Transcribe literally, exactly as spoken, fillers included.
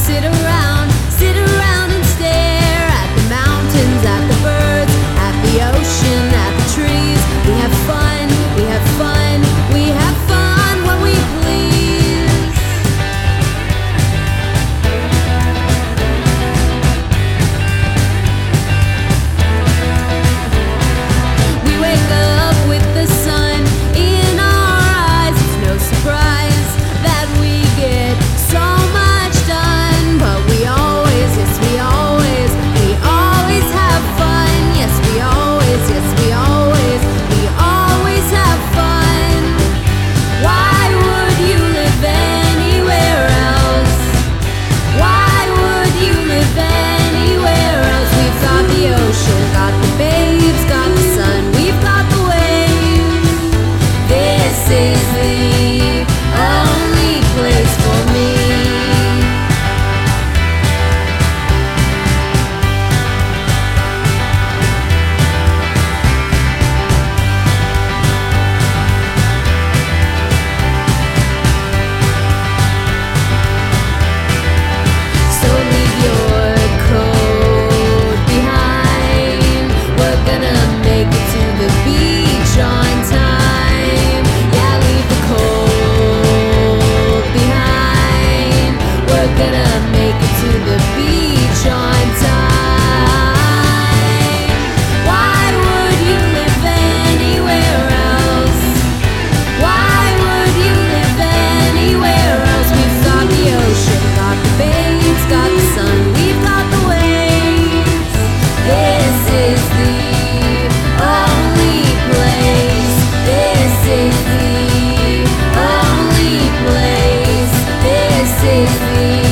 sit around, sit around and stare at the mountains, at the birds, at the ocean, at the trees. We have fun, we have fun, we have fun when we please. We wake up with the sun in our eyes. It's no surprise that we get so much done, but we always, yes we always, we always have fun. Yes we always, yes we always, we always have fun. Why would you live anywhere else? Why would you live anywhere else? We've got the ocean, got the babes, got the sun, we've got the waves. This is the only place for me. So leave your coat behind. We're gonna make it to the beach on time. Yeah, leave the coat behind. We're gonna make it to the beach on time. Why would you live anywhere else? Why would you live anywhere else? We've got the ocean, got the babes, got the sun, we've got the waves. This is the only place. This is the only place. This is the